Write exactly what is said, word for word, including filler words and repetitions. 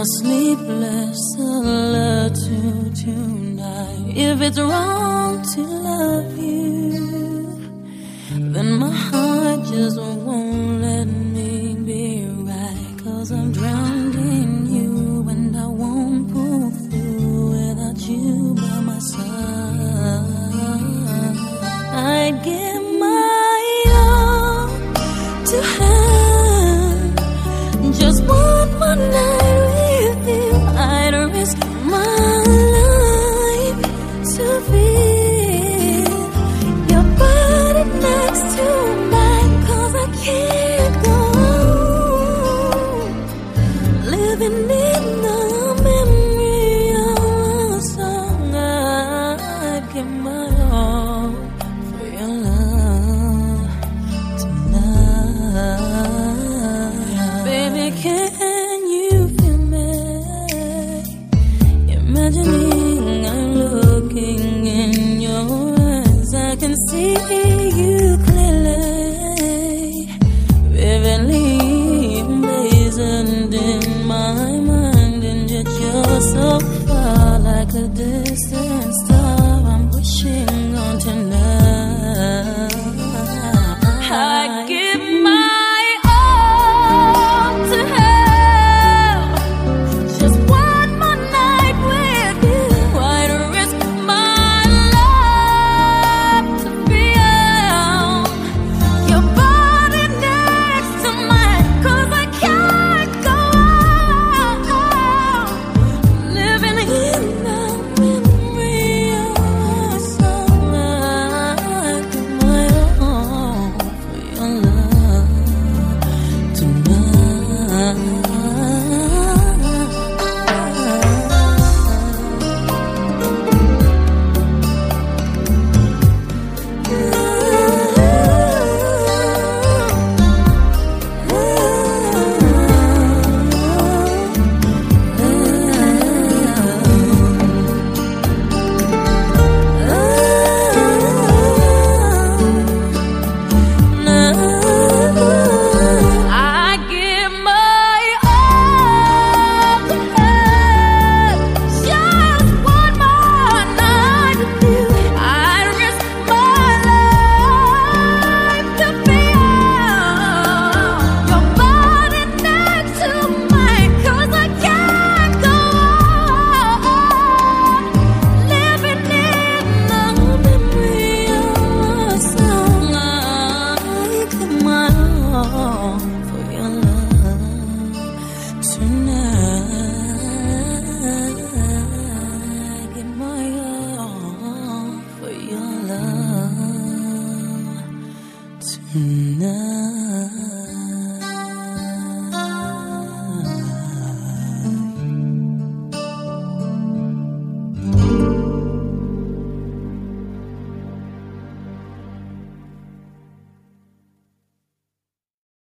my sleepless solitude tonight. If it's wrong to love you, then my heart just won't let me be right. 'Cause I'm drowned in you and I won't pull through without you by my side. I'd give my all to have just one more night with you. I'd risk my life to feel your body next to mine. 'Cause I can't go on living in the memory of a song. I'd give my all for your love tonight. Baby, can you feel me? Imagining I'm looking in your eyes, I can see